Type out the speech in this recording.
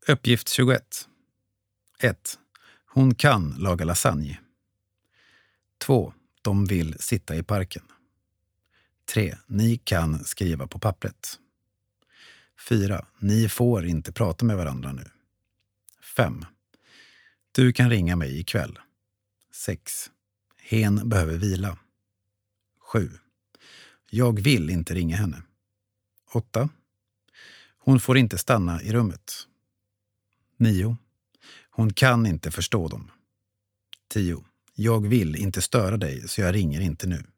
Uppgift 21. 1. Hon kan laga lasagne. 2. De vill sitta i parken. 3. Ni kan skriva på pappret. 4. Ni får inte prata med varandra nu. 5. Du kan ringa mig ikväll. 6. Hen behöver vila. 7. Jag vill inte ringa henne. 8. Hon får inte stanna i rummet. 9. Hon kan inte förstå dem. 10. Jag vill inte störa dig så jag ringer inte nu.